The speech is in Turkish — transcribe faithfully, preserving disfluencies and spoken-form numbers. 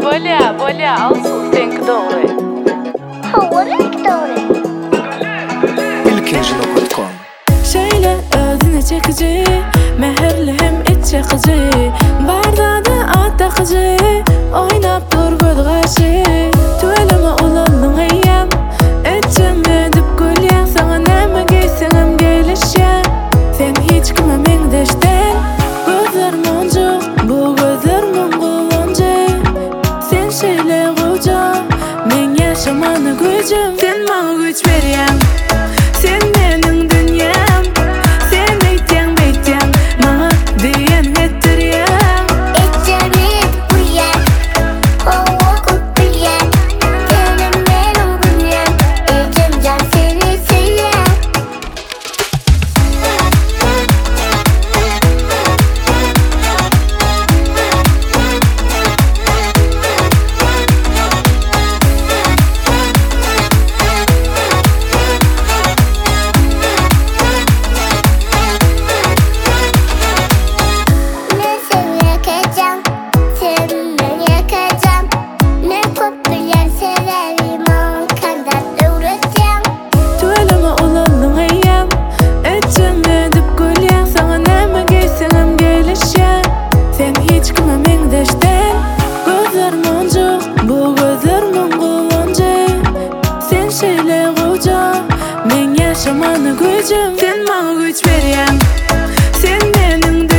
Bolya, bolya, alsın senki doğru. Hawarik doğru. ilkinci nokta com Şöyle özüne çekici, mehirli hem iç çekici, barda da at takıcı, oynap dur göz karşı. Tüeleme olalım heyyem, etçeme dip gülyen, sana neme giysenem gelişen. Sen hiç kime mengdeşten, gözlerim oncuk, bu gözlerim kullanca. Sen şeyle koca, men yaşamanı gücüm, sen bana güç veriyem. Sen benim dünyam, sen eyten beyten, bana diyen ettiriyem. Etçemi uyan, hava kutuyan, senin benim günyem, etçemcan seni seyen. Ne seni yakacağım, seninle yakacağım. Ne popüler severim, o kadar uğraşacağım. Tüeleme olalım heyyem, etçeme dip gülyen, sana neme giysenem gelişen. Sen hiç kime mengdeşten, gözlerim oncuk, bu gözlerim kullanca. Sen şeyle koca, men yaşamanı gücüm, sen bana güç veriyem. Sen benim